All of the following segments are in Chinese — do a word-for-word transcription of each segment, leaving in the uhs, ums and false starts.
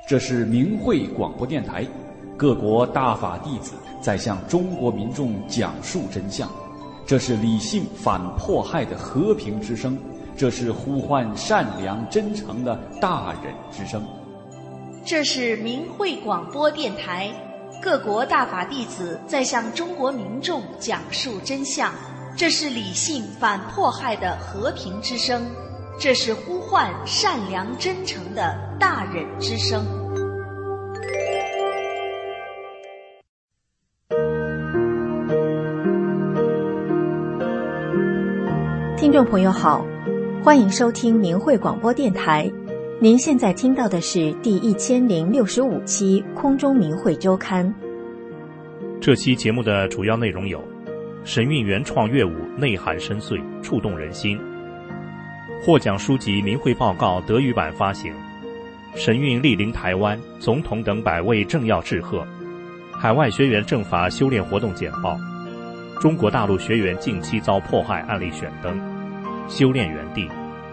这是明慧广播电台，各国大法弟子在向中国民众讲述真相。这是理性反迫害的和平之声，这是呼唤善良真诚的大忍之声。 这是明慧广播电台，各国大法弟子在向中国民众讲述真相。这是理性反迫害的和平之声，这是呼唤善良真诚的大忍之声。 听众朋友好，欢迎收听明慧广播电台。您现在听到的是第一千零六十五期空中明慧周刊。 这期节目的主要内容有：神韵原创乐舞内涵深邃，触动人心；获奖书籍《明慧报告》德语版发行；神韵莅临台湾，总统等百位政要致贺；海外学员正法修炼活动简报；中国大陆学员近期遭迫害案例选灯；修炼园地。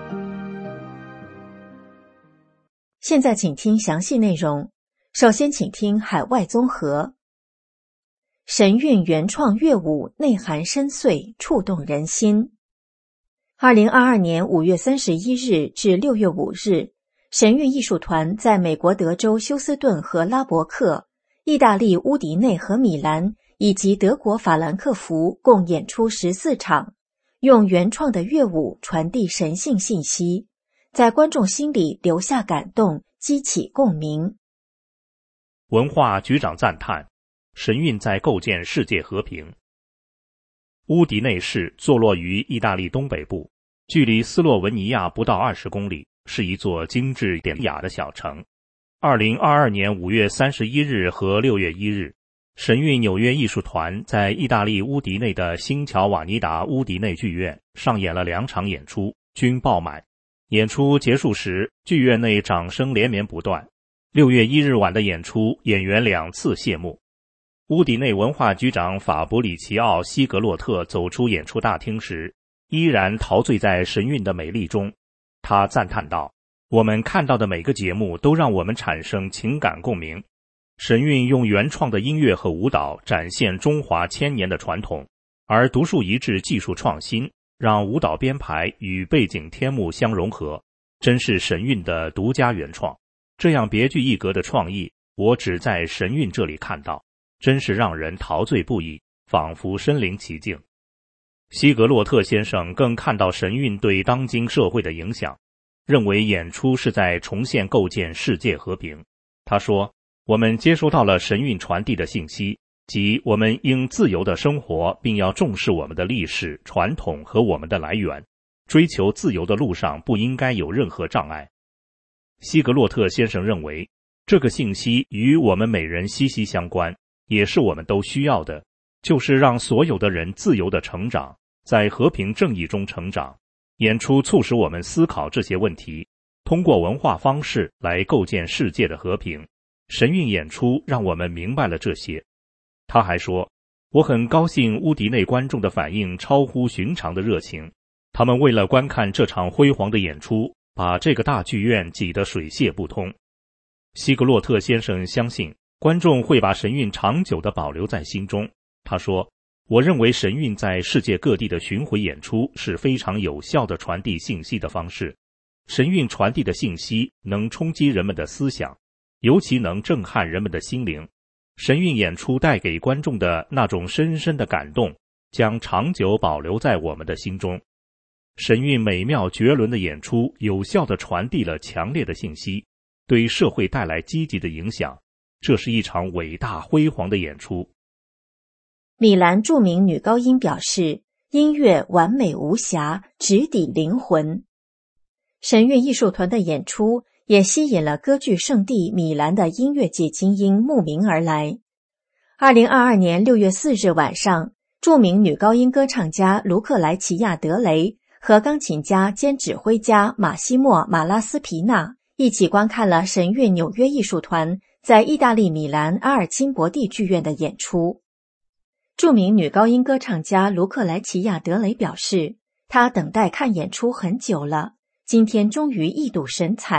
现在请听详细内容。首先请听海外综合。神韵原创乐舞内涵深邃，触动人心。二零二二年五月三十一日至六月五日，神韵艺术团在美国德州休斯顿和拉伯克、意大利乌迪内和米兰以及德国法兰克福共演出十四场，用原创的乐舞传递神性信息，在观众心里留下感动，激起共鸣。 文化局长赞叹神韵在构建世界和平。乌迪内市坐落于意大利东北部，距离斯洛文尼亚不到二十公里，是一座精致典雅的小城。二零二二年五月三十一日和六月一日，神韵纽约艺术团在意大利乌迪内的新乔瓦尼达乌迪内剧院上演了两场演出，均爆满。演出结束时，剧院内掌声连绵不断。六月一日晚的演出，演员两次谢幕。乌迪内文化局长法伯里奇奥·西格洛特走出演出大厅时，依然陶醉在神韵的美丽中。他赞叹道：我们看到的每个节目都让我们产生情感共鸣。神韵用原创的音乐和舞蹈展现中华千年的传统，而独树一帜技术创新让舞蹈编排与背景天幕相融合，真是神韵的独家原创。这样别具一格的创意，我只在神韵这里看到，真是让人陶醉不已，仿佛身临其境。西格洛特先生更看到神韵对当今社会的影响，认为演出是在重现构建世界和平。他说，我们接收到了神韵传递的信息，即我们应自由地生活，并要重视我们的历史、传统和我们的来源。追求自由的路上不应该有任何障碍。西格洛特先生认为，这个信息与我们每人息息相关，也是我们都需要的，就是让所有的人自由地成长，在和平正义中成长。演出促使我们思考这些问题，通过文化方式来构建世界的和平。神韵演出让我们明白了这些。他还说，我很高兴乌迪内观众的反应超乎寻常的热情，他们为了观看这场辉煌的演出，把这个大剧院挤得水泄不通。西格洛特先生相信观众会把神韵长久地保留在心中。他说，我认为神韵在世界各地的巡回演出是非常有效的传递信息的方式。神韵传递的信息能冲击人们的思想，尤其能震撼人们的心灵。神韵演出带给观众的那种深深的感动，将长久保留在我们的心中。神韵美妙绝伦的演出有效地传递了强烈的信息，对社会带来积极的影响。这是一场伟大辉煌的演出。 米兰著名女高音表示，音乐完美无瑕，直抵灵魂。神韵艺术团的演出也吸引了歌剧圣地米兰的音乐界精英慕名而来。二零二二年六月四日晚上，著名女高音歌唱家卢克莱奇亚·德雷和钢琴家兼指挥家马西莫·马拉斯皮纳一起观看了神韵纽约艺术团在意大利米兰阿尔钦博蒂剧院的演出。著名女高音歌唱家卢克莱奇亚·德雷表示，她等待看演出很久了，今天终于一睹神采，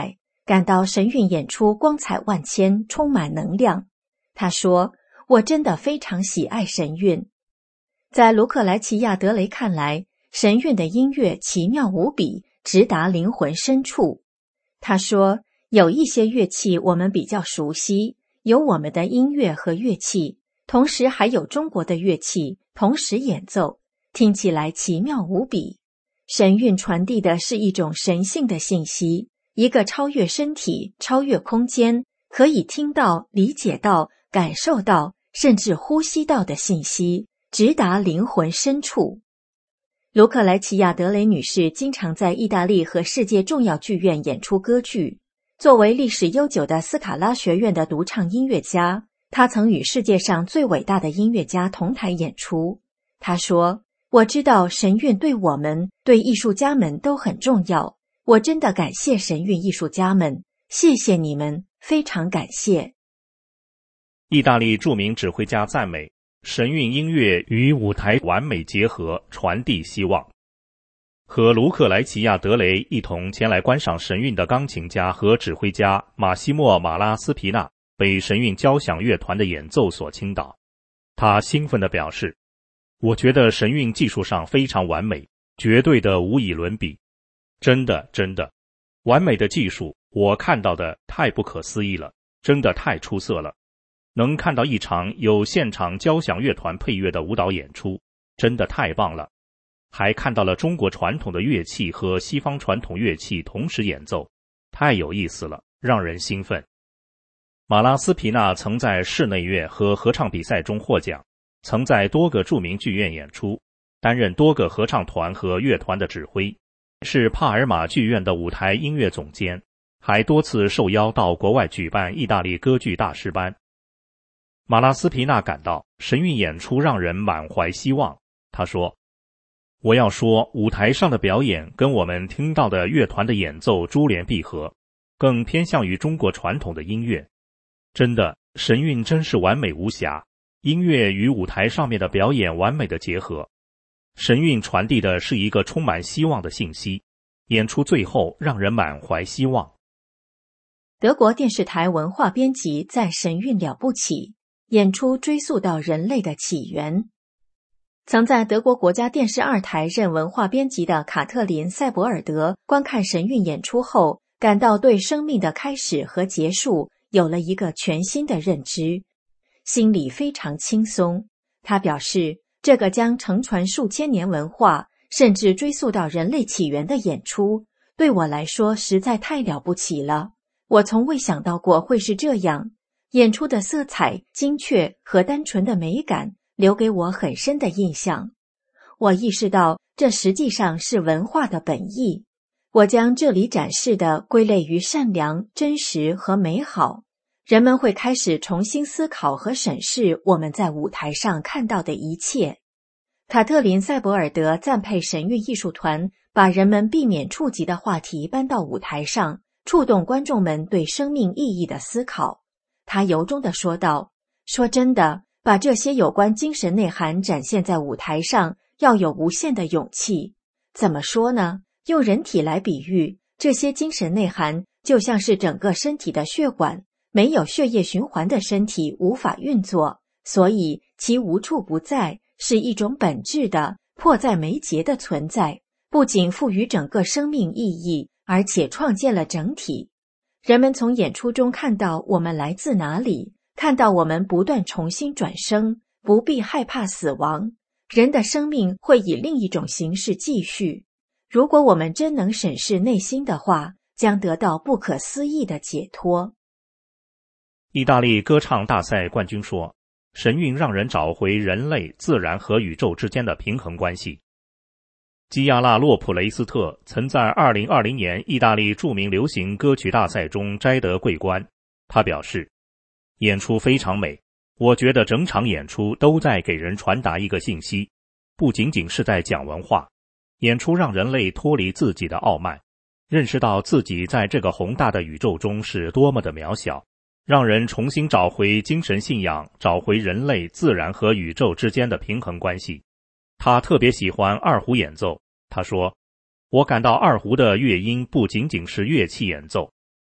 感到神韵演出光彩万千，充满能量。他说，我真的非常喜爱神韵。在卢克莱齐亚德雷看来，神韵的音乐奇妙无比，直达灵魂深处。他说，有一些乐器我们比较熟悉，有我们的音乐和乐器，同时还有中国的乐器同时演奏，听起来奇妙无比。神韵传递的是一种神性的信息，一个超越身体、超越空间，可以听到、理解到、感受到，甚至呼吸到的信息，直达灵魂深处。卢克莱齐亚德雷女士经常在意大利和世界重要剧院演出歌剧。作为历史悠久的斯卡拉学院的独唱音乐家，她曾与世界上最伟大的音乐家同台演出。她说，我知道神韵对我们、对艺术家们都很重要。我真的感谢神韵艺术家们，谢谢你们，非常感谢。 意大利著名指挥家赞美神韵音乐与舞台完美结合，传递希望。和卢克莱齐亚德雷一同前来观赏神韵的钢琴家和指挥家马西莫·马拉斯皮纳被神韵交响乐团的演奏所倾倒。他兴奋地表示，我觉得神韵技术上非常完美，绝对的无以伦比。真的真的，完美的技术，我看到的太不可思议了，真的太出色了。能看到一场有现场交响乐团配乐的舞蹈演出，真的太棒了。还看到了中国传统的乐器和西方传统乐器同时演奏，太有意思了，让人兴奋。马拉斯皮纳曾在室内乐和合唱比赛中获奖，曾在多个著名剧院演出，担任多个合唱团和乐团的指挥，是帕尔马剧院的舞台音乐总监，还多次受邀到国外举办意大利歌剧大师班。马拉斯皮纳感到神韵演出让人满怀希望。他说，我要说，舞台上的表演跟我们听到的乐团的演奏珠联璧合，更偏向于中国传统的音乐。真的，神韵真是完美无瑕，音乐与舞台上面的表演完美的结合。神韵传递的是一个充满希望的信息，演出最后让人满怀希望。 德国电视台文化编辑在神韵了不起，演出追溯到人类的起源。曾在德国国家电视二台任文化编辑的卡特琳·塞博尔德观看神韵演出后，感到对生命的开始和结束有了一个全新的认知，心里非常轻松。他表示，这个将承传数千年文化，甚至追溯到人类起源的演出，对我来说实在太了不起了。我从未想到过会是这样。演出的色彩、精确和单纯的美感留给我很深的印象。我意识到这实际上是文化的本意。我将这里展示的归类于善良、真实和美好。人们会开始重新思考和审视我们在舞台上看到的一切。卡特琳·塞博尔德赞佩神韵艺术团把人们避免触及的话题搬到舞台上，触动观众们对生命意义的思考。他由衷地说道，说真的，把这些有关精神内涵展现在舞台上，要有无限的勇气。怎么说呢？用人体来比喻，这些精神内涵就像是整个身体的血管，没有血液循环的身体无法运作，所以其无处不在，是一种本质的、迫在眉睫的存在，不仅赋予整个生命意义，而且创建了整体。人们从演出中看到我们来自哪里，看到我们不断重新转生，不必害怕死亡。人的生命会以另一种形式继续。如果我们真能审视内心的话，将得到不可思议的解脱。 意大利歌唱大赛冠军说，神韵让人找回人类、自然和宇宙之间的平衡关系。基亚拉洛普雷斯特曾在二零二零年意大利著名流行歌曲大赛中摘得桂冠。他表示，演出非常美，我觉得整场演出都在给人传达一个信息，不仅仅是在讲文化。演出让人类脱离自己的傲慢，认识到自己在这个宏大的宇宙中是多么的渺小，让人重新找回精神信仰，找回人类、自然和宇宙之间的平衡关系。他特别喜欢二胡演奏，他说，我感到二胡的乐音不仅仅是乐器演奏，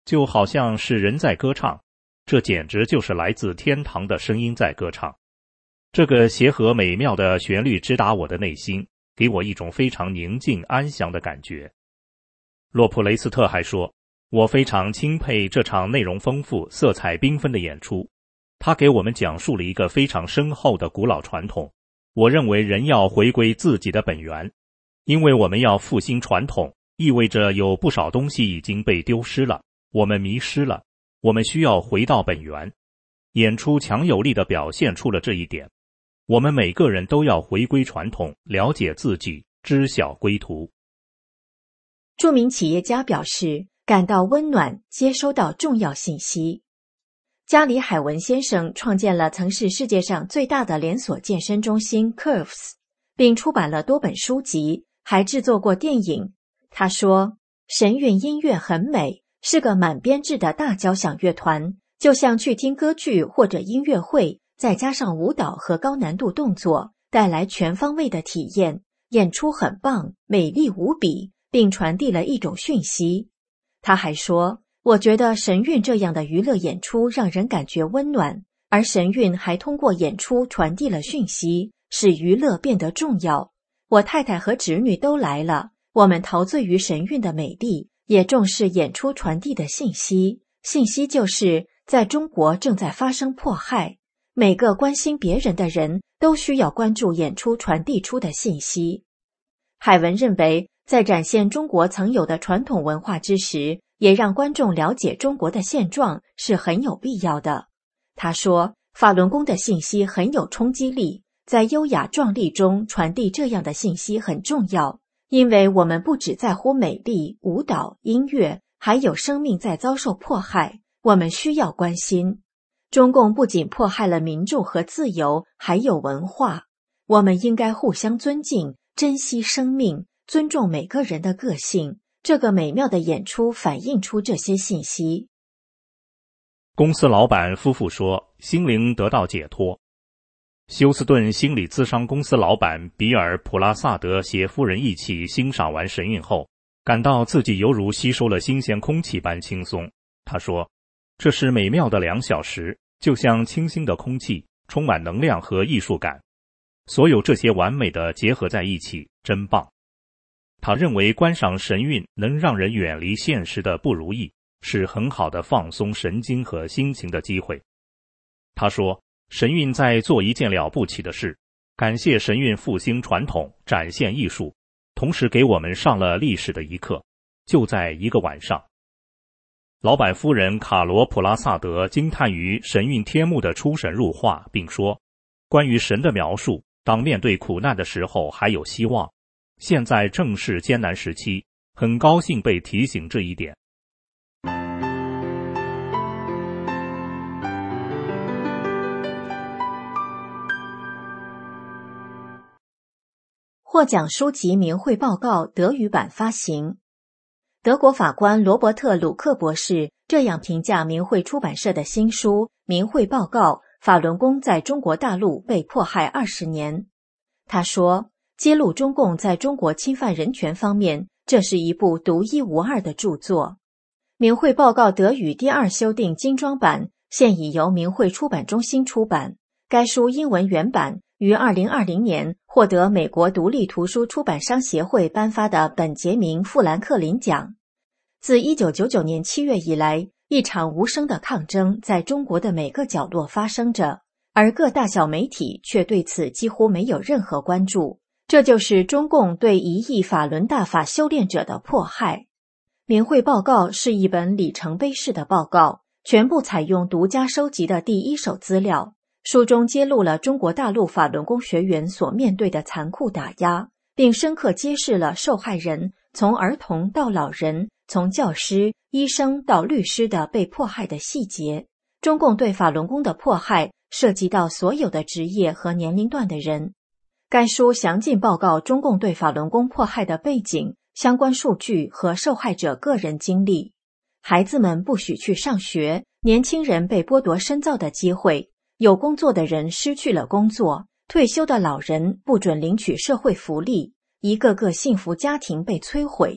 就好像是人在歌唱，这简直就是来自天堂的声音在歌唱。这个协和美妙的旋律直达我的内心，给我一种非常宁静安详的感觉。洛普雷斯特还说，我非常钦佩这场内容丰富、色彩缤纷的演出，他给我们讲述了一个非常深厚的古老传统。我认为人要回归自己的本源，因为我们要复兴传统，意味着有不少东西已经被丢失了，我们迷失了，我们需要回到本源。演出强有力地表现出了这一点。我们每个人都要回归传统，了解自己，知晓归途。 著名企业家表示，感到温暖，接收到重要信息。加里海文先生创建了曾是世界上最大的连锁健身中心 Curves， 并出版了多本书籍，还制作过电影。他说，神韵音乐很美，是个满编制的大交响乐团，就像去听歌剧或者音乐会，再加上舞蹈和高难度动作，带来全方位的体验。演出很棒，美丽无比，并传递了一种讯息。他还说，我觉得神韵这样的娱乐演出让人感觉温暖，而神韵还通过演出传递了讯息，使娱乐变得重要。我太太和侄女都来了，我们陶醉于神韵的美丽，也重视演出传递的信息。信息就是在中国正在发生迫害，每个关心别人的人都需要关注演出传递出的信息。海文认为，在展现中国曾有的传统文化之时，也让观众了解中国的现状是很有必要的。他说，法轮功的信息很有冲击力，在优雅壮丽中传递这样的信息很重要，因为我们不只在乎美丽、舞蹈、音乐，还有生命在遭受迫害，我们需要关心。中共不仅迫害了民众和自由，还有文化，我们应该互相尊敬，珍惜生命，尊重每个人的个性。这个美妙的演出反映出这些信息。 公司老板夫妇说，心灵得到解脱。休斯顿心理咨商公司老板比尔·普拉萨德携夫人一起欣赏完神韵后，感到自己犹如吸收了新鲜空气般轻松。他说，这是美妙的两小时，就像清新的空气，充满能量和艺术感。所有这些完美的结合在一起，真棒。他认为观赏神韵能让人远离现实的不如意，是很好的放松神经和心情的机会。他说，神韵在做一件了不起的事，感谢神韵复兴传统，展现艺术，同时给我们上了历史的一课，就在一个晚上。老板夫人卡罗普拉萨德惊叹于神韵天幕的出神入化，并说，关于神的描述，当面对苦难的时候还有希望，现在正是艰难时期，很高兴被提醒这一点。 获奖书籍明慧报告德语版发行。德国法官罗伯特·鲁克博士这样评价明慧出版社的新书《明慧报告：法轮功在中国大陆被迫害二十年》。他说，揭露中共在中国侵犯人权方面，这是一部独一无二的著作。明慧报告德语第二修订精装版现已由明慧出版中心出版，该书英文原版于二零二零年获得美国独立图书出版商协会颁发的本杰明·富兰克林奖。自一九九九年七月以来，一场无声的抗争在中国的每个角落发生着，而各大小媒体却对此几乎没有任何关注。这就是中共对一亿法轮大法修炼者的迫害。明慧报告是一本里程碑式的报告，全部采用独家收集的第一手资料。书中揭露了中国大陆法轮功学员所面对的残酷打压，并深刻揭示了受害人从儿童到老人，从教师、医生到律师的被迫害的细节。中共对法轮功的迫害涉及到所有的职业和年龄段的人。该书详尽报告中共对法轮功迫害的背景、相关数据和受害者个人经历。孩子们不许去上学，年轻人被剥夺深造的机会，有工作的人失去了工作，退休的老人不准领取社会福利，一个个幸福家庭被摧毁。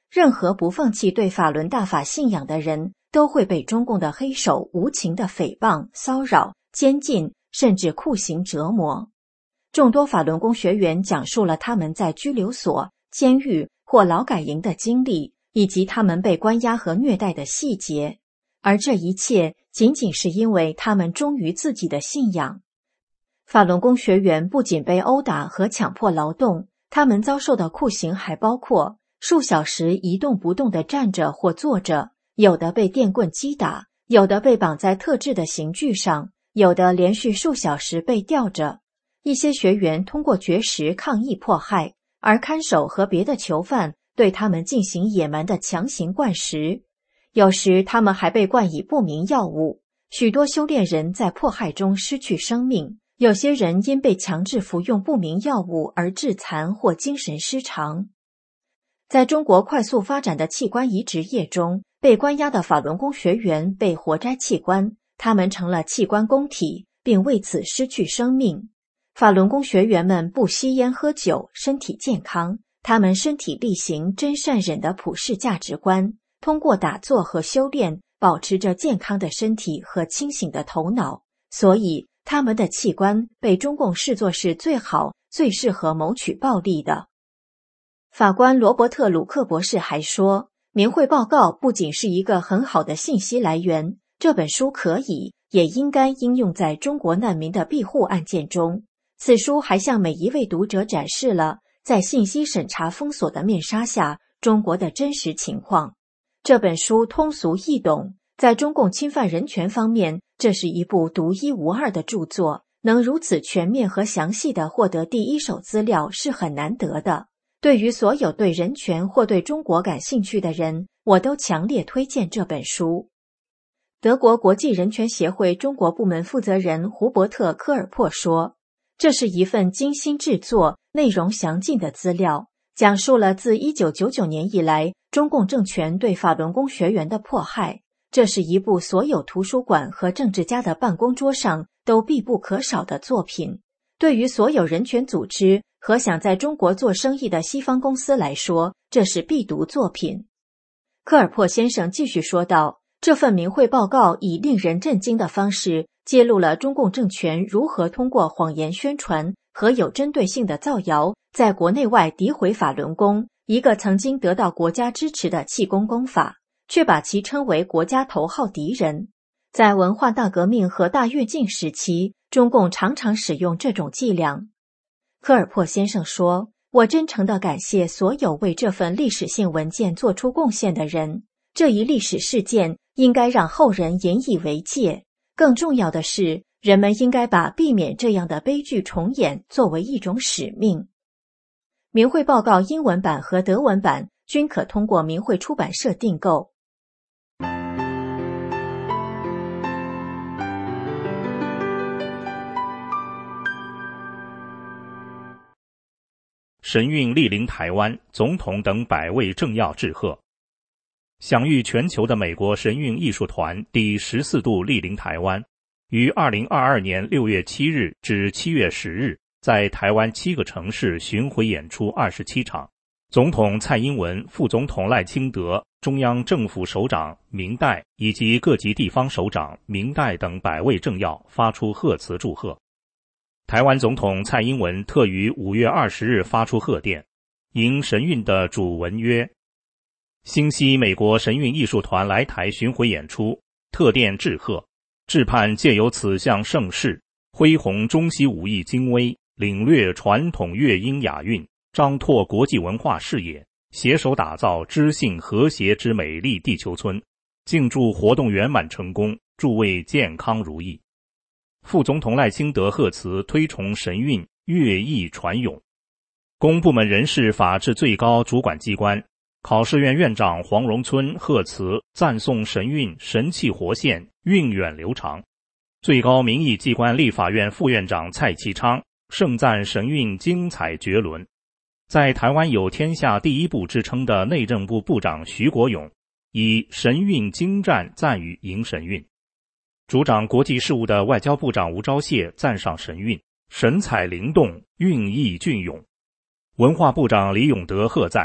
任何不放弃对法轮大法信仰的人，都会被中共的黑手无情的诽谤、骚扰、监禁，甚至酷刑折磨。众多法轮功学员讲述了他们在拘留所、监狱或劳改营的经历，以及他们被关押和虐待的细节。而这一切仅仅是因为他们忠于自己的信仰。法轮功学员不仅被殴打和强迫劳动，他们遭受的酷刑还包括数小时一动不动地站着或坐着，有的被电棍击打，有的被绑在特制的刑具上，有的连续数小时被吊着。一些学员通过绝食抗议迫害，而看守和别的囚犯对他们进行野蛮的强行灌食。有时他们还被灌以不明药物，许多修炼人在迫害中失去生命，有些人因被强制服用不明药物而致残或精神失常。在中国快速发展的器官移植业中，被关押的法轮功学员被活摘器官，他们成了器官供体，并为此失去生命。法轮功学员们不吸烟喝酒，身体健康，他们身体力行真善忍的普世价值观，通过打坐和修炼，保持着健康的身体和清醒的头脑，所以他们的器官被中共视作是最好、最适合谋取暴利的。法官罗伯特·鲁克博士还说，明慧报告不仅是一个很好的信息来源，这本书可以，也应该应用在中国难民的庇护案件中。此书还向每一位读者展示了在信息审查封锁的面纱下中国的真实情况。这本书通俗易懂，在中共侵犯人权方面，这是一部独一无二的著作，能如此全面和详细地获得第一手资料是很难得的。对于所有对人权或对中国感兴趣的人，我都强烈推荐这本书。德国国际人权协会中国部门负责人胡伯特·科尔珀说，这是一份精心制作、内容详尽的资料，讲述了自一九九九年以来中共政权对法轮功学员的迫害。这是一部所有图书馆和政治家的办公桌上都必不可少的作品。对于所有人权组织和想在中国做生意的西方公司来说，这是必读作品。科尔珀先生继续说道，这份明慧报告以令人震惊的方式揭露了中共政权如何通过谎言宣传和有针对性的造谣，在国内外诋毁法轮功，一个曾经得到国家支持的气功功法，却把其称为国家头号敌人。在文化大革命和大跃进时期，中共常常使用这种伎俩。科尔珀先生说，我真诚地感谢所有为这份历史性文件做出贡献的人，这一历史事件应该让后人引以为戒。更重要的是，人们应该把避免这样的悲剧重演作为一种使命。明慧报告英文版和德文版均可通过明慧出版社订购。 神韵莅临台湾，总统等百位政要致贺。享誉全球的美国神韵艺术团第十四度莅临台湾，于二零二二年六月七日至七月十日在台湾七个城市巡回演出二十七场。总统蔡英文、副总统赖清德、中央政府首长明代以及各级地方首长明代等百位政要发出贺词祝贺。台湾总统蔡英文特于五月二十日发出贺电，迎神韵的主文曰：欣悉美国神韵艺术团来台巡回演出，特电致贺，致盼借由此项盛事，恢弘中西武艺精微，领略传统乐音雅韵，张拓国际文化视野，携手打造知性和谐之美丽地球村，敬祝活动圆满成功，诸位健康如意。副总统赖清德贺词推崇神韵，乐艺传咏。公部门人事法制最高主管机关考试院院长黄荣村贺词赞颂神韵神气活现，韵远流长。最高民意机关立法院副院长蔡其昌盛赞神韵精彩绝伦。在台湾有天下第一部之称的内政部部长徐国勇以神韵精湛赞誉迎神韵。主掌国际事务的外交部长吴钊燮赞赏神韵神采灵动，韵意隽永。文化部长李永德贺赞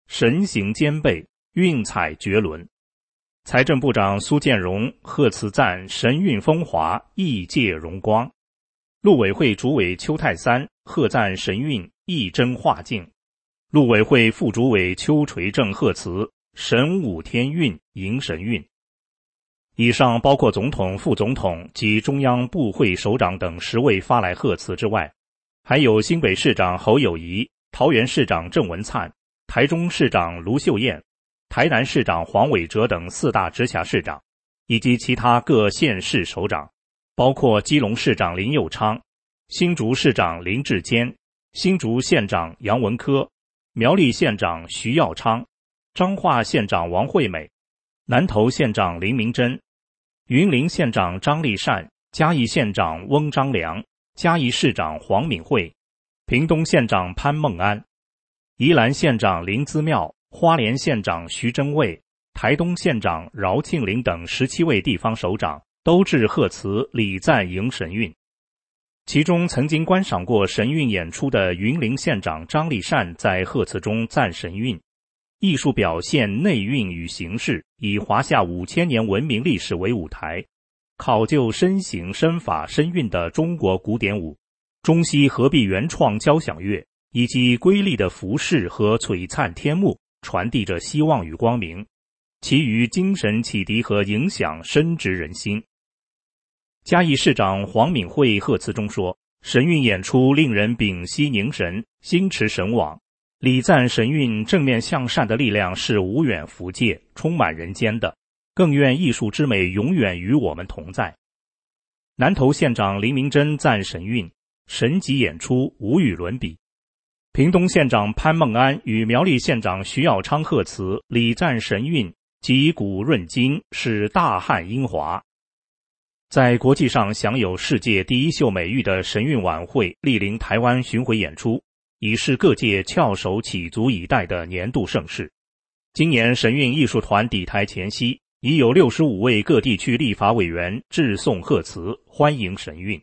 神形兼备，运彩绝伦。财政部长苏建荣贺词赞神韵风华，意界荣光。陆委会主委邱泰三贺赞神韵一真化境。陆委会副主委邱垂正贺词神武天运，迎神韵。以上包括总统、副总统及中央部会首长等十位发来贺词之外，还有新北市长侯友宜、桃园市长郑文灿、台中市长卢秀燕、台南市长黄伟哲等四大直辖市长，以及其他各县市首长，包括基隆市长林右昌、新竹市长林志坚、新竹县长杨文科、苗栗县长徐耀昌、彰化县长王惠美、南投县长林明珍、云林县长张立善、嘉义县长翁章良、嘉义市长黄敏惠、屏东县长潘孟安、宜兰县长林资妙、花莲县长徐祯卫、台东县长饶庆林等十七位地方首长都致贺词礼赞迎神韵。其中曾经观赏过神韵演出的云林县长张立善在贺词中赞神韵艺术表现内蕴与形式，以华夏五千年文明历史为舞台，考究身形身法身韵的中国古典舞，中西合璧原创交响乐，以及瑰丽的服饰和璀璨天幕，传递着希望与光明，其余精神启迪和影响深植人心。嘉义市长黄敏惠贺词中说，神韵演出令人屏息凝神，心驰神往，礼赞神韵正面向善的力量是无远弗届，充满人间的，更愿艺术之美永远与我们同在。南投县长林明珍赞神韵神级演出无与伦比。屏东县长潘孟安与苗栗县长徐耀昌贺词礼赞神韵击鼓润筋，是大汉英华。在国际上享有世界第一秀美誉的神韵晚会莅临台湾巡回演出，已是各界翘首企足以待的年度盛事。今年神韵艺术团抵台前夕，已有六十五位各地区立法委员致送贺词，欢迎神韵。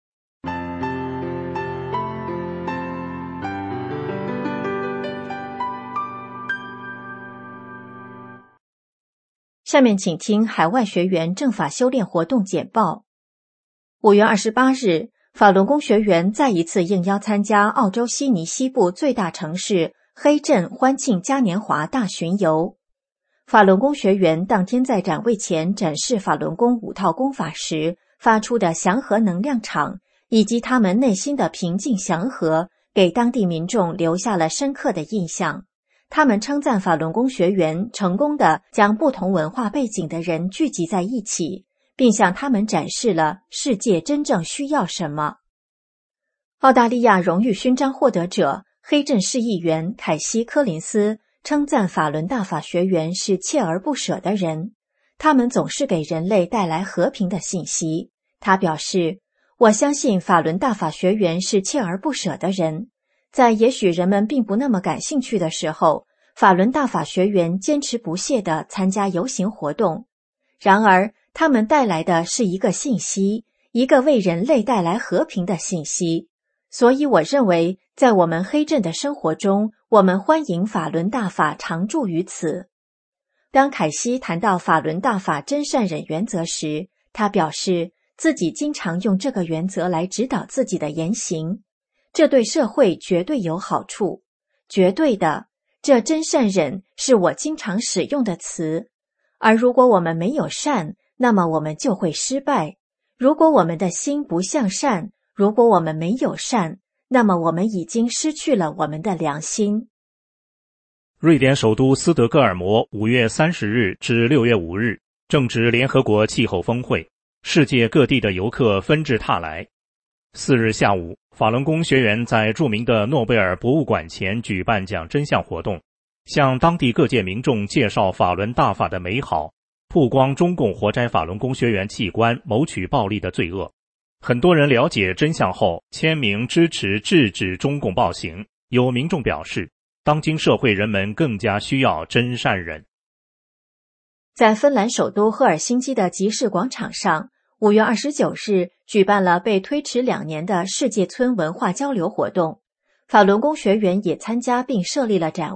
下面请听海外学员政法修炼活动简报。五月二十八日，法轮功学员再一次应邀参加澳洲悉尼西部最大城市黑镇欢庆嘉年华大巡游。法轮功学员当天在展位前展示法轮功五套功法时发出的祥和能量场，以及他们内心的平静祥和，给当地民众留下了深刻的印象。他们称赞法轮功学员成功地将不同文化背景的人聚集在一起，并向他们展示了世界真正需要什么。澳大利亚荣誉勋章获得者黑镇市议员凯西·柯林斯称赞法轮大法学员是锲而不舍的人，他们总是给人类带来和平的信息。他表示，我相信法轮大法学员是锲而不舍的人，在也许人们并不那么感兴趣的时候，法轮大法学员坚持不懈地参加游行活动。然而，他们带来的是一个信息，一个为人类带来和平的信息。所以我认为，在我们黑镇的生活中，我们欢迎法轮大法常驻于此。当凯西谈到法轮大法真善忍原则时，他表示自己经常用这个原则来指导自己的言行，这对社会绝对有好处。绝对的，这真善忍是我经常使用的词。而如果我们没有善，那么我们就会失败。如果我们的心不向善，如果我们没有善，那么我们已经失去了我们的良心。 瑞典首都斯德哥尔摩五月三十日至六月五日正值联合国气候峰会，世界各地的游客纷至沓来。四日下午，法轮功学员在著名的诺贝尔博物馆前举办讲真相活动，向当地各界民众介绍法轮大法的美好，曝光中共活摘法轮功学员器官谋取暴利的罪恶。很多人了解真相后签名支持制止中共暴行，有民众表示，当今社会人们更加需要真善忍。 在芬兰首都赫尔辛基的集市广场上，五月二十九日举办了被推迟两年的世界村文化交流活动。法轮功学员也参加并设立了展位，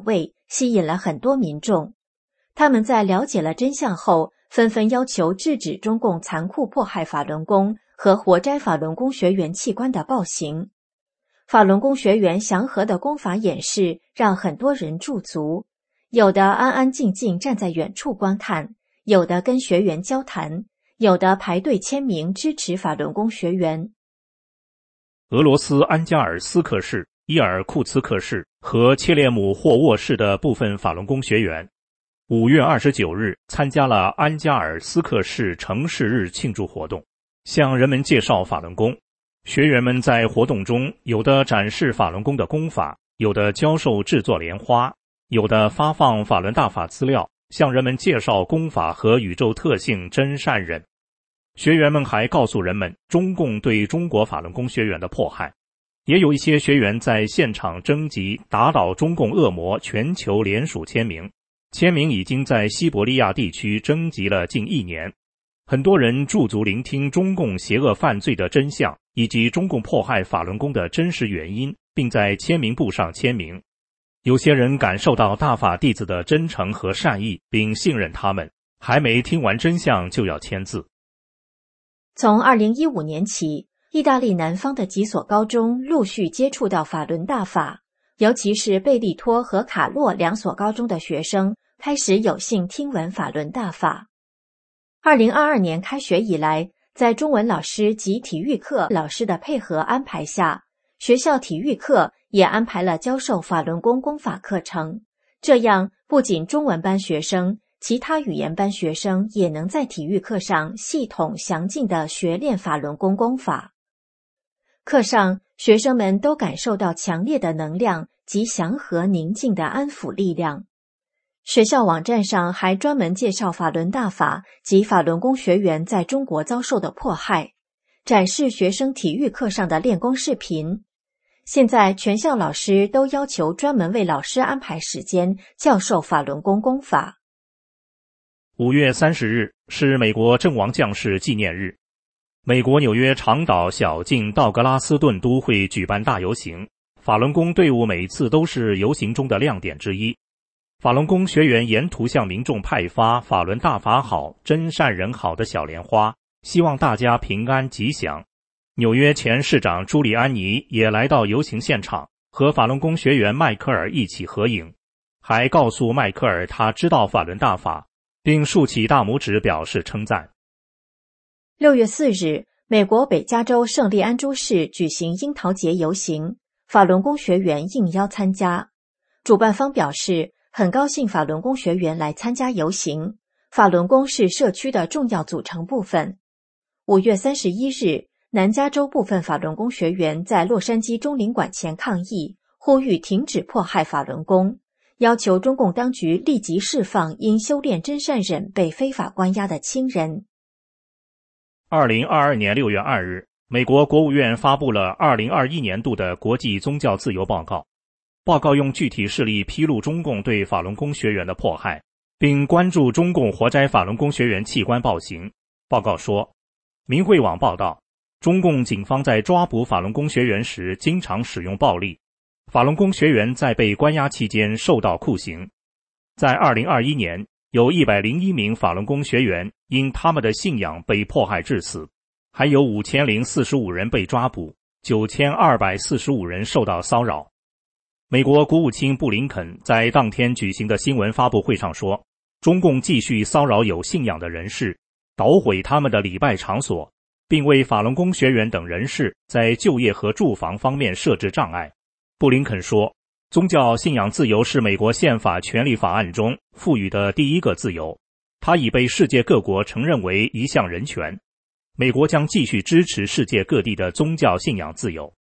吸引了很多民众。他们在了解了真相后，纷纷要求制止中共残酷迫害法轮功和活摘法轮功学员器官的暴行。法轮功学员祥和的功法演示让很多人驻足，有的安安静静站在远处观看，有的跟学员交谈，有的排队签名支持法轮功学员。 俄罗斯安加尔斯克市、伊尔库茨克市和切列姆霍沃市的部分法轮功学员五月二十九日参加了安加尔斯克市城市日庆祝活动，向人们介绍法轮功。学员们在活动中有的展示法轮功的功法，有的教授制作莲花，有的发放法轮大法资料，向人们介绍功法和宇宙特性真善忍。学员们还告诉人们中共对中国法轮功学员的迫害。也有一些学员在现场征集打倒中共恶魔全球联署签名，签名已经在西伯利亚地区征集了近一年。很多人驻足聆听中共邪恶犯罪的真相，以及中共迫害法轮功的真实原因，并在签名簿上签名。有些人感受到大法弟子的真诚和善意，并信任他们，还没听完真相就要签字。 从二零一五年起，意大利南方的几所高中陆续接触到法轮大法，尤其是贝利托和卡洛两所高中的学生开始有幸听闻法轮大法。二零二二年开学以来，在中文老师及体育课老师的配合安排下，学校体育课也安排了教授法轮功功法课程。这样，不仅中文班学生，其他语言班学生也能在体育课上系统详尽地学练法轮功功法。课上，学生们都感受到强烈的能量及祥和宁静的安抚力量。学校网站上还专门介绍法轮大法及法轮功学员在中国遭受的迫害，展示学生体育课上的练功视频。现在全校老师都要求专门为老师安排时间教授法轮功功法。 五月三十日是美国阵亡将士纪念日，美国纽约长岛小径道格拉斯顿都会举办大游行，法轮功队伍每次都是游行中的亮点之一。法轮功学员沿途向民众派发法轮大法好，真善人好的小莲花，希望大家平安吉祥。纽约前市长朱利安尼也来到游行现场，和法轮功学员迈克尔一起合影，还告诉迈克尔他知道法轮大法，并竖起大拇指表示称赞。 六月四日，美国北加州圣利安朱市举行樱桃节游行，法轮功学员应邀参加。主办方表示，很高兴法轮功学员来参加游行，法轮功是社区的重要组成部分。五月三十一日，南加州部分法轮功学员在洛杉矶中领馆前抗议，呼吁停止迫害法轮功，要求中共当局立即释放因修炼真善忍被非法关押的亲人。 二零二二年六月二日，美国国务院发布了二零二一年度的国际宗教自由报告。报告用具体事例披露中共对法轮功学员的迫害，并关注中共活摘法轮功学员器官暴行。报告说，明慧网报道，中共警方在抓捕法轮功学员时经常使用暴力，法轮功学员在被关押期间受到酷刑。在二零二一年，有一百零一名法轮功学员因他们的信仰被迫害致死，还有五千零四十五人被抓捕，九千二百四十五人受到骚扰。美国国务卿布林肯在当天举行的新闻发布会上说，中共继续骚扰有信仰的人士，捣毁他们的礼拜场所，并为法轮功学员等人士在就业和住房方面设置障碍。布林肯说，宗教信仰自由是美国宪法权利法案中赋予的第一个自由，它已被世界各国承认为一项人权。美国将继续支持世界各地的宗教信仰自由。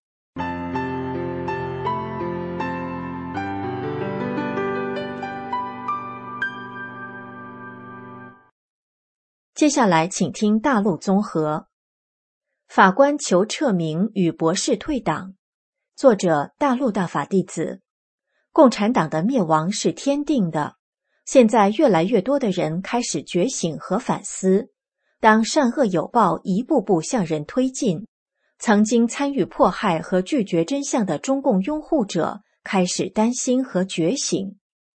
接下来请听大陆综合。法官求撤名与博士退党，作者大陆大法弟子。共产党的灭亡是天定的，现在越来越多的人开始觉醒和反思。当善恶有报一步步向人推进，曾经参与迫害和拒绝真相的中共拥护者开始担心和觉醒。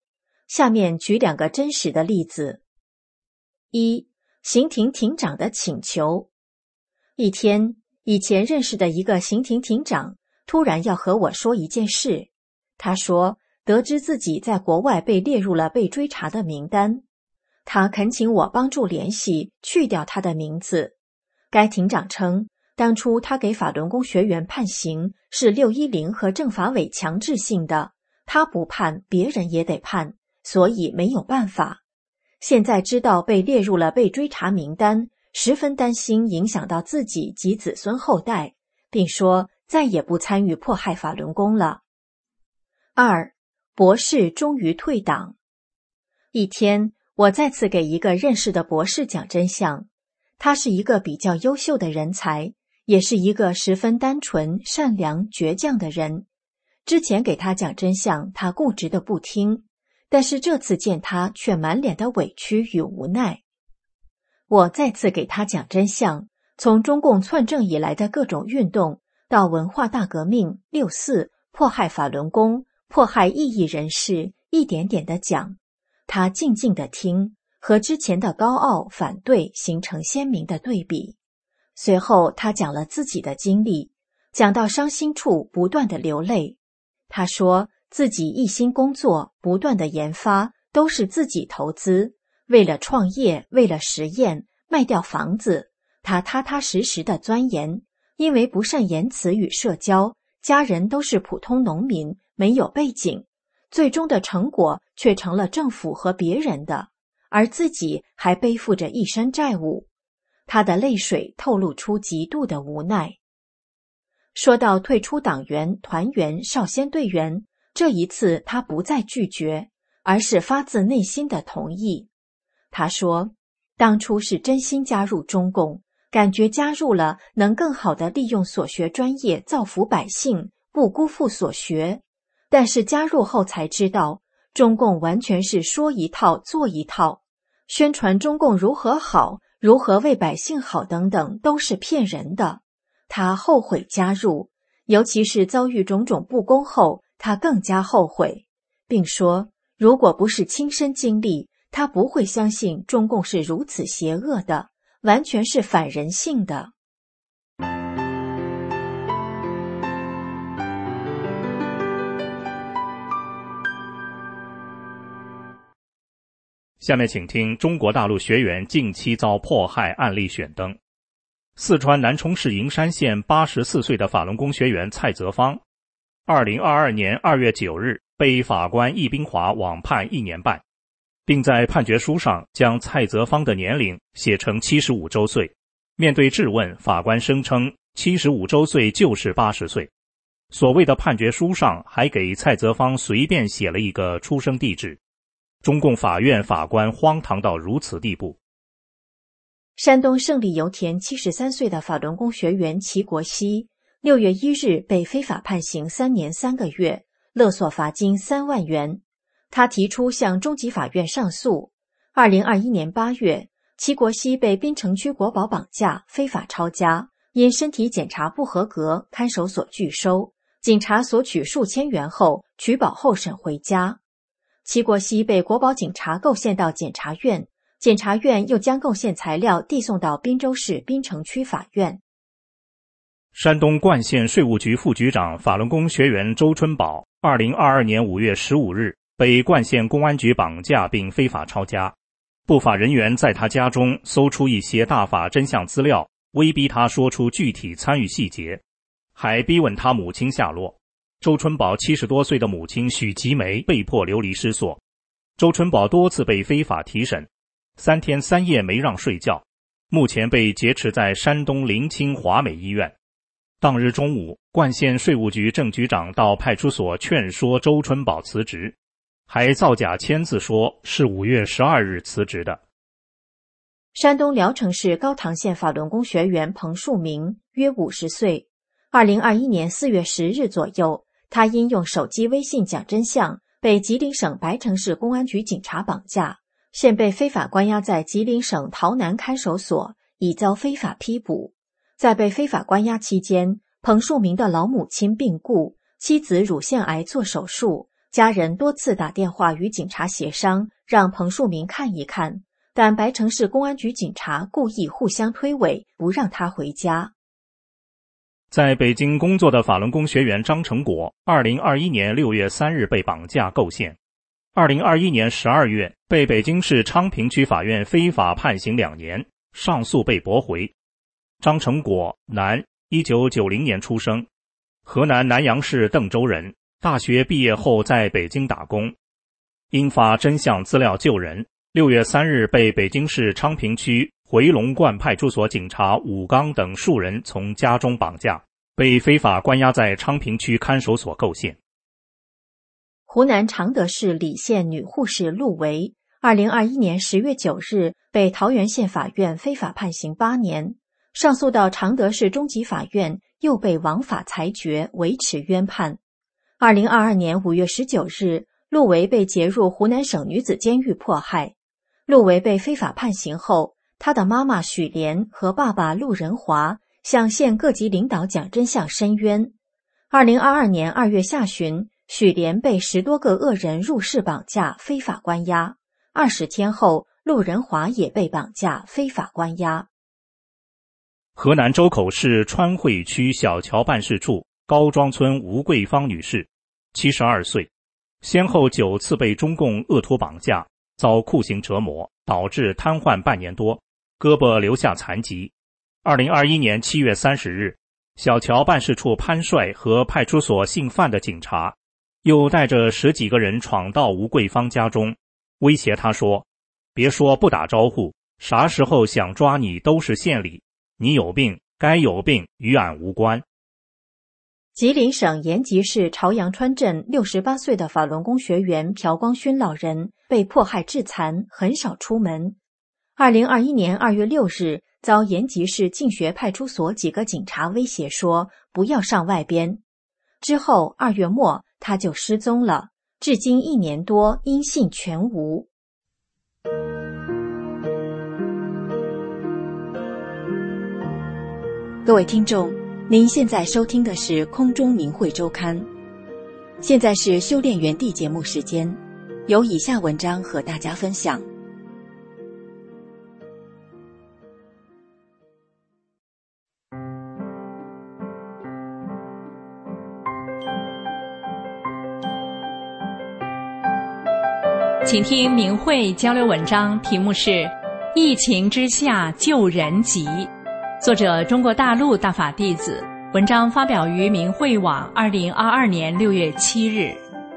下面举两个真实的例子。一、刑庭庭长的请求。一天，以前认识的一个刑庭庭长突然要和我说一件事。他说，得知自己在国外被列入了被追查的名单，他恳请我帮助联系去掉他的名字。该庭长称，当初他给法轮功学员判刑是六一零和政法委强制性的，他不判，别人也得判，所以没有办法。现在知道被列入了被追查名单，十分担心影响到自己及子孙后代，并说再也不参与迫害法轮功了。二、博士终于退党。一天，我再次给一个认识的博士讲真相。他是一个比较优秀的人才，也是一个十分单纯、善良、倔强的人。之前给他讲真相，他固执的不听，但是这次见他却满脸的委屈与无奈。我再次给他讲真相，从中共篡政以来的各种运动，到文化大革命、六四、迫害法轮功、迫害异议人士，一点点的讲。他静静的听，和之前的高傲反对形成鲜明的对比。随后他讲了自己的经历，讲到伤心处不断的流泪。他说自己一心工作，不断的研发，都是自己投资，为了创业，为了实验，卖掉房子，他踏踏实实的钻研。因为不善言辞与社交，家人都是普通农民，没有背景，最终的成果却成了政府和别人的，而自己还背负着一身债务。他的泪水透露出极度的无奈。说到退出党员、团员、少先队员，这一次他不再拒绝，而是发自内心的同意。他说，当初是真心加入中共，感觉加入了能更好地利用所学专业造福百姓，不辜负所学。但是加入后才知道，中共完全是说一套做一套，宣传中共如何好，如何为百姓好等等，都是骗人的。他后悔加入，尤其是遭遇种种不公后，他更加后悔，并说，如果不是亲身经历，他不会相信中共是如此邪恶的，完全是反人性的。 下面请听中国大陆学员近期遭迫害案例选灯。四川南充市营山县八十四岁的法轮功学员蔡泽芳，二零二二年二月九日被法官易冰华网判一年半，并在判决书上将蔡泽芳的年龄写成七十五周岁。面对质问，法官声称七十五周岁就是八十岁。所谓的判决书上还给蔡泽芳随便写了一个出生地址。中共法院法官荒唐到如此地步。 山东胜利油田七十三岁的法轮功学员齐国熙，六月一日被非法判刑三年三个月，勒索罚金三万元。他提出向中级法院上诉。二零二一年八月，齐国熙被滨城区国保绑架，非法抄家，因身体检查不合格，看守所拒收。警察索取数千元后，取保候审回家。齐国熙被国保警察构陷到检察院，检察院又将构陷材料递送到滨州市滨城区法院。 山东冠县税务局副局长法轮功学员周春宝，二零二二年五月十五日被冠县公安局绑架并非法抄家。不法人员在他家中搜出一些大法真相资料，威逼他说出具体参与细节，还逼问他母亲下落。周春宝七十多岁的母亲许吉梅被迫流离失所。周春宝多次被非法提审，三天三夜没让睡觉，目前被劫持在山东临清华美医院。当日中午，冠县税务局郑局长到派出所劝说周春宝辞职，还造假签字说是五月十二日辞职的。 山东聊城市高唐县法轮功学员彭树明，约五十岁。二零二一年四月十日左右，他因用手机微信讲真相，被吉林省白城市公安局警察绑架，现被非法关押在吉林省洮南看守所，已遭非法批捕。在被非法关押期间，彭树明的老母亲病故，妻子乳腺癌做手术， 家人多次打电话与警察协商，让彭树明看一看，但白城市公安局警察故意互相推诿，不让他回家。 在北京工作的法轮功学员张成果，二零二一年六月三日被绑架构陷，二零二一年十二月被北京市昌平区法院非法判刑两年，上诉被驳回。张成果，男，一九九零年出生，河南南阳市邓州人，大学毕业后在北京打工。因发真相资料救人，六月三日被北京市昌平区回龙观派出所警察武刚等数人从家中绑架，被非法关押在昌平区看守所构陷。 湖南常德市澧县女护士陆维，二零二一年十月九日被桃源县法院非法判刑八年，上诉到常德市中级法院，又被王法裁决维持冤判。二零二二年五月十九日，陆维被劫入湖南省女子监狱迫害。陆维被非法判刑后，他的妈妈许莲和爸爸陆仁华向县各级领导讲真相申冤。二零二二年二月下旬，许莲被十多个恶人入室绑架非法关押，二十天后，陆仁华也被绑架非法关押。 河南周口市川汇区小桥办事处高庄村吴桂芳女士，七十二岁，先后九次被中共恶徒绑架，遭酷刑折磨，导致瘫痪半年多，胳膊留下残疾。二零二一年七月三十日，小桥办事处潘帅和派出所姓范的警察又带着十几个人闯到吴桂芳家中，威胁他说，别说不打招呼，啥时候想抓你都是县里，你有病，该有病，与俺无关。 吉林省延吉市朝阳川镇六十八岁的法轮功学员朴光勋老人被迫害致残，很少出门。二零二一年二月六日，遭延吉市进学派出所几个警察威胁说不要上外边。之后二月末他就失踪了，至今一年多，音信全无。各位听众，您现在收听的是空中明慧周刊。现在是修炼园地节目时间，有以下文章和大家分享。 请听明慧交流文章，题目是《疫情之下救人急》，作者中国大陆大法弟子，文章发表于明慧网二零二二年六月七日。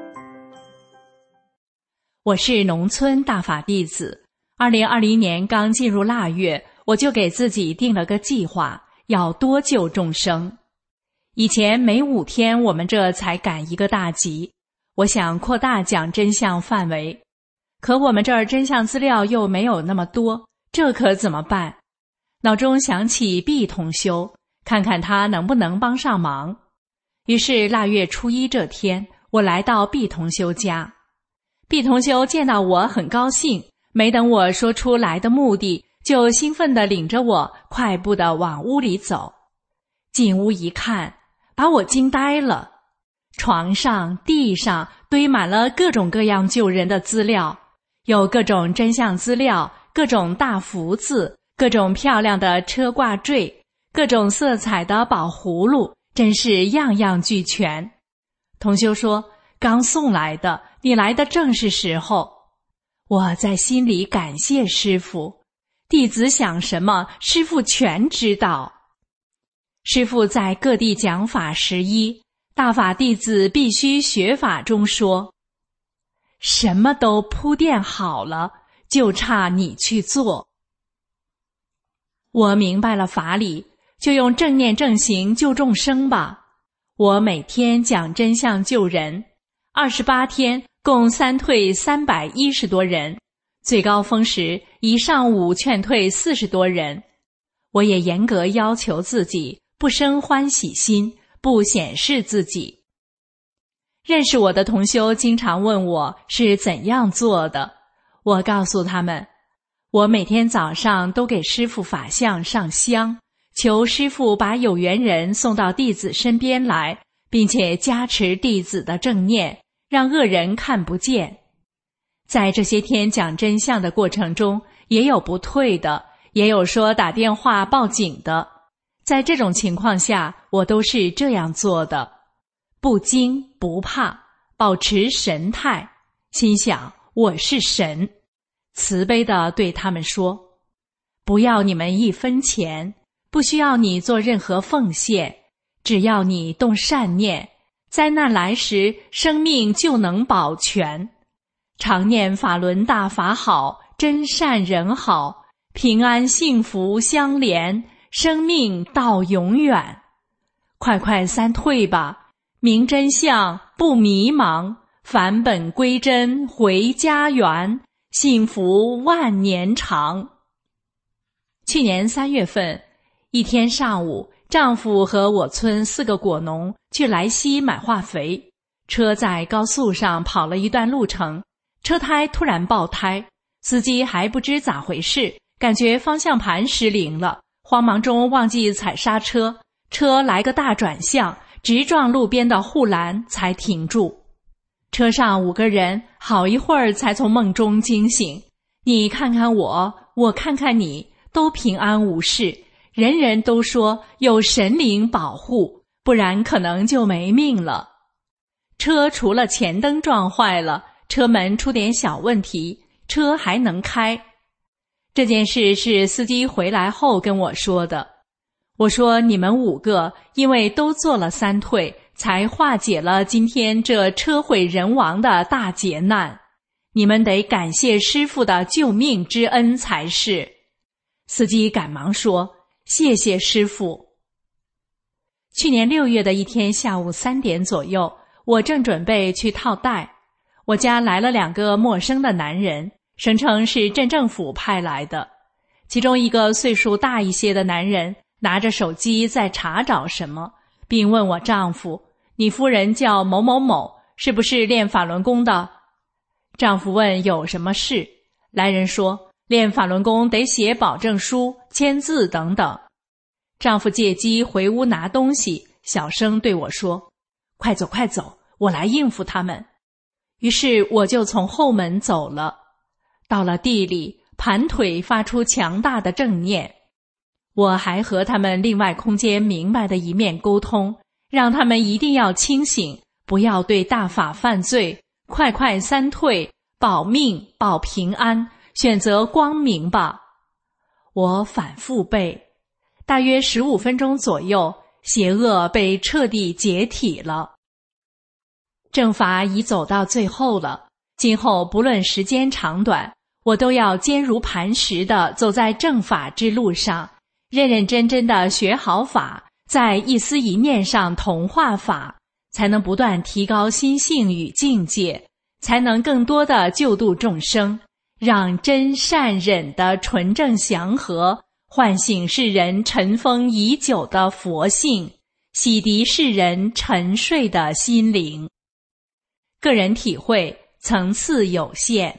我是农村大法弟子，二零二零年刚进入腊月，我就给自己定了个计划，要多救众生。以前每五天我们这才赶一个大集，我想扩大讲真相范围。可我们这儿真相资料又没有那么多，这可怎么办？脑中想起毕同修，看看他能不能帮上忙。于是腊月初一这天，我来到毕同修家。毕同修见到我很高兴，没等我说出来的目的，就兴奋地领着我快步地往屋里走。进屋一看，把我惊呆了。床上、地上堆满了各种各样救人的资料，有各种真相资料，各种大福字，各种漂亮的车挂坠，各种色彩的宝葫芦，真是样样俱全。同修说，刚送来的，你来的正是时候。我在心里感谢师父，弟子想什么，师父全知道。师父在各地讲法十一，大法弟子必须学法中说，什么都铺垫好了，就差你去做。我明白了法理，就用正念正行救众生吧。我每天讲真相救人，二十八天共三退三百一十多人，最高峰时一上午劝退四十多人。我也严格要求自己，不生欢喜心，不显示自己。认识我的同修经常问我是怎样做的，我告诉他们，我每天早上都给师父法像上香，求师父把有缘人送到弟子身边来，并且加持弟子的正念， 让恶人看不见。在这些天讲真相的过程中，也有不退的，也有说打电话报警的。在这种情况下，我都是这样做的，不惊不怕，保持神态，心想我是神，慈悲地对他们说，不要你们一分钱，不需要你做任何奉献，只要你动善念，灾难来时生命就能保全。常念法轮大法好，真善人好，平安幸福相连，生命到永远。快快三退吧，明真相不迷茫，返本归真回家园，幸福万年长。去年三月份，一天上午，丈夫和我村四个果农去莱西买化肥，车在高速上跑了一段路程，车胎突然爆胎，司机还不知咋回事，感觉方向盘失灵了，慌忙中忘记踩刹车，车来个大转向，直撞路边的护栏才停住。车上五个人好一会儿才从梦中惊醒，你看看我，我看看你，都平安无事，人人都说有神灵保护，不然可能就没命了。车除了前灯撞坏了，车门出点小问题，车还能开。这件事是司机回来后跟我说的。我说你们五个因为都做了三退，才化解了今天这车毁人亡的大劫难，你们得感谢师父的救命之恩才是。司机赶忙说，谢谢师父。去年六月的一天下午三点左右，我正准备去套袋，我家来了两个陌生的男人，声称是镇政府派来的。其中一个岁数大一些的男人拿着手机在查找什么，并问我丈夫，你夫人叫某某某，是不是练法轮功的？丈夫问有什么事，来人说练法轮功得写保证书、签字等等。丈夫借机回屋拿东西，小声对我说，快走快走，我来应付他们。于是我就从后门走了，到了地里，盘腿发出强大的正念。我还和他们另外空间明白的一面沟通，让他们一定要清醒，不要对大法犯罪，快快三退，保命保平安，选择光明吧。我反复背，大约十五分钟左右，邪恶被彻底解体了。正法已走到最后了，今后不论时间长短，我都要坚如磐石地走在正法之路上，认认真真地学好法，在一丝一念上同化法，才能不断提高心性与境界，才能更多地救度众生，让真善忍的纯正祥和唤醒世人尘封已久的佛性，洗涤世人沉睡的心灵。个人体会层次有限。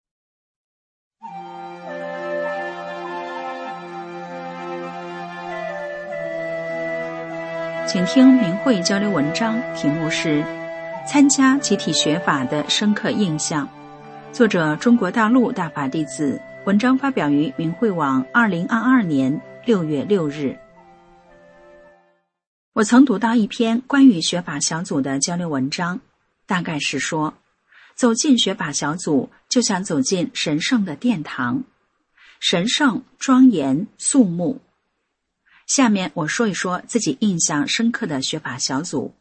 请听明慧交流文章，题目是参加集体学法的深刻印象，作者中国大陆大法弟子，文章发表于明慧网二零二二年六月六日。我曾读到一篇关于学法小组的交流文章，大概是说，走进学法小组就像走进神圣的殿堂，神圣、庄严、肃穆。下面我说一说自己印象深刻的学法小组。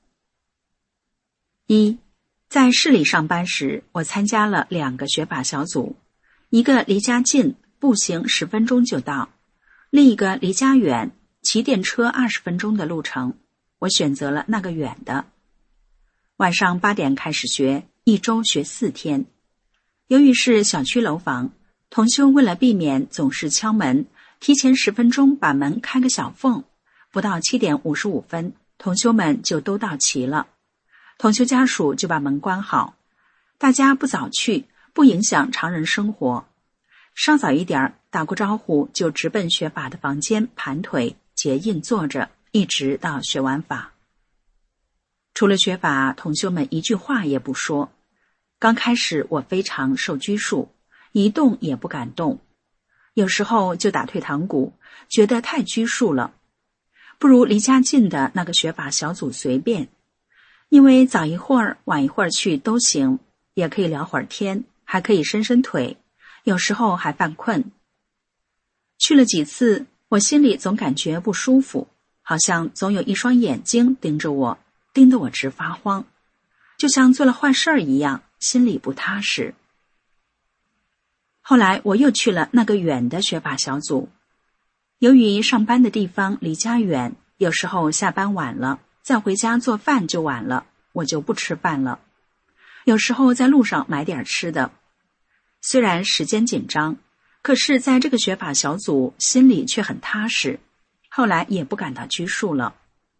一，在市里上班时，我参加了两个学法小组，一个离家近，步行十分钟就到；另一个离家远，骑电车二十分钟的路程。我选择了那个远的。晚上八点开始学，一周学四天。由于是小区楼房，同修为了避免总是敲门，提前十分钟把门开个小缝，不到七点五十五分，同修们就都到齐了。同修家属就把门关好，大家不早去，不影响常人生活。稍早一点打过招呼，就直奔学法的房间盘腿结印坐着，一直到学完法。 除了学法，同修们一句话也不说。刚开始我非常受拘束，一动也不敢动，有时候就打退堂鼓，觉得太拘束了，不如离家近的那个学法小组随便，因为早一会儿晚一会儿去都行，也可以聊会儿天，还可以伸伸腿，有时候还犯困。去了几次，我心里总感觉不舒服，好像总有一双眼睛盯着我，盯得我直发慌，就像做了坏事儿一样，心里不踏实。后来我又去了那个远的学法小组，由于上班的地方离家远，有时候下班晚了，再回家做饭就晚了，我就不吃饭了。有时候在路上买点吃的。虽然时间紧张，可是在这个学法小组心里却很踏实，后来也不感到拘束了。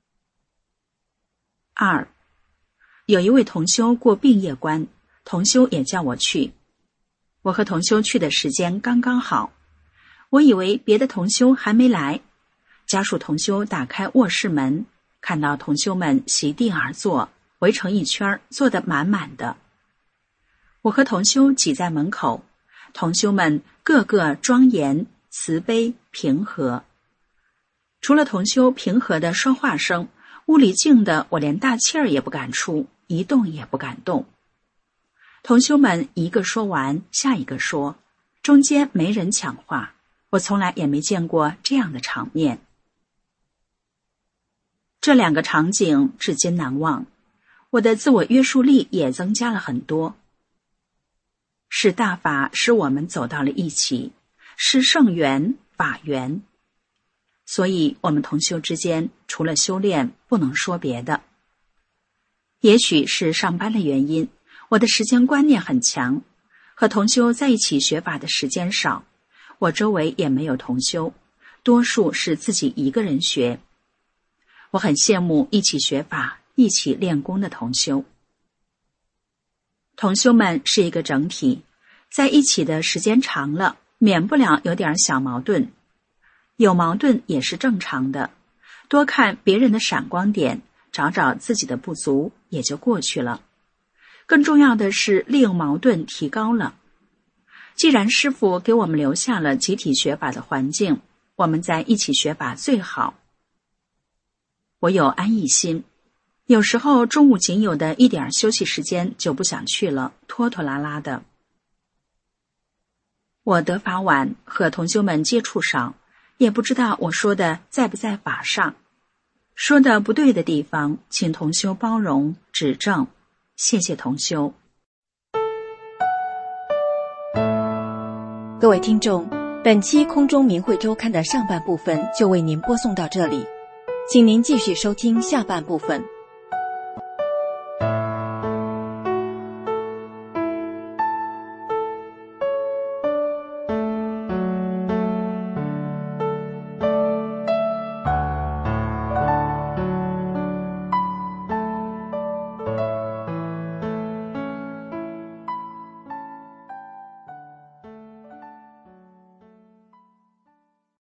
二，有一位同修过病业关，同修也叫我去。我和同修去的时间刚刚好，我以为别的同修还没来，家属同修打开卧室门，看到同修们席地而坐，围成一圈，坐得满满的。我和同修挤在门口，同修们个个庄严、慈悲、平和。除了同修平和的说话声，屋里静的我连大气儿也不敢出，一动也不敢动。同修们一个说完，下一个说，中间没人抢话，我从来也没见过这样的场面。这两个场景至今难忘，我的自我约束力也增加了很多。是大法使我们走到了一起，是圣缘、法缘。所以我们同修之间除了修炼不能说别的。也许是上班的原因，我的时间观念很强，和同修在一起学法的时间少，我周围也没有同修，多数是自己一个人学。我很羡慕一起学法、一起练功的同修。同修们是一个整体，在一起的时间长了，免不了有点小矛盾。有矛盾也是正常的，多看别人的闪光点，找找自己的不足，也就过去了。更重要的是利用矛盾提高了。既然师父给我们留下了集体学法的环境，我们在一起学法最好。我有安逸心，有时候中午仅有的一点休息时间就不想去了，拖拖拉拉的。我得法晚，和同修们接触少，也不知道我说的在不在法上，说的不对的地方，请同修包容指正，谢谢同修。 各位听众，本期空中明慧周刊的上半部分就为您播送到这里，请您继续收听下半部分。